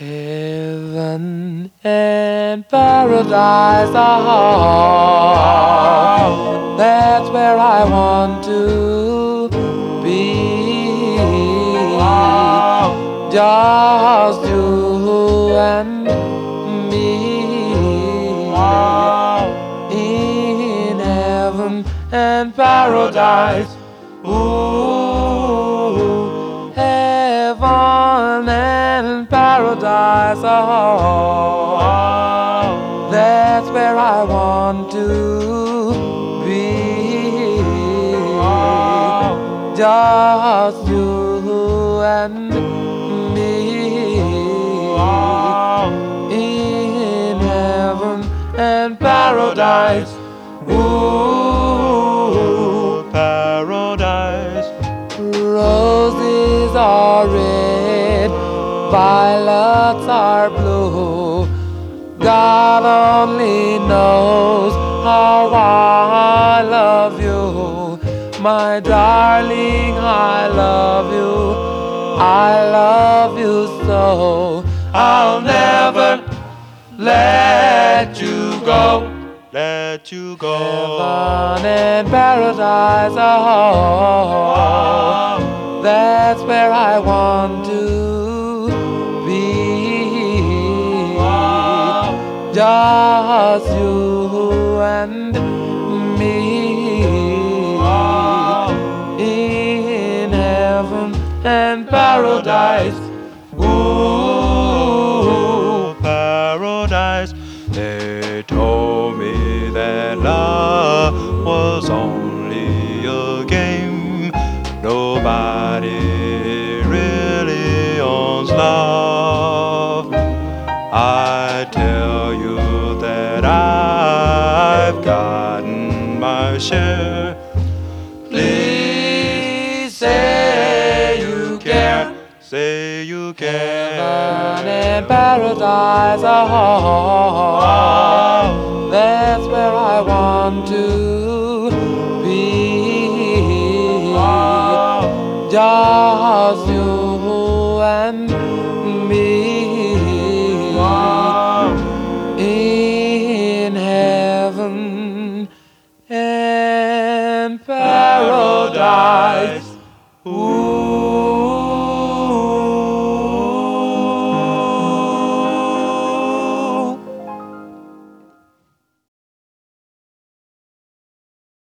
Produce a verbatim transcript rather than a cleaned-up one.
Heaven and paradise, oh, that's where I want to be. Just you and me in heaven and paradise. Ooh, heaven and paradise, oh, that's where I want to be. Just you and me in heaven and paradise. Ooh, Paradise. roses are red, violets are blue. God only knows how I love you, my darling. I love you, I love you so. I'll never let you go. Let you go. Heaven and paradise, oh, that's where I want to be. Just you and me in heaven and paradise. Ooh, Paradise. They told me that love was only a game. Nobody really owns love. I tell you that I've gotten my share. please say you care. Say you Heaven can. and paradise, oh, that's where I want to be. Just you and me in heaven and paradise. Ooh.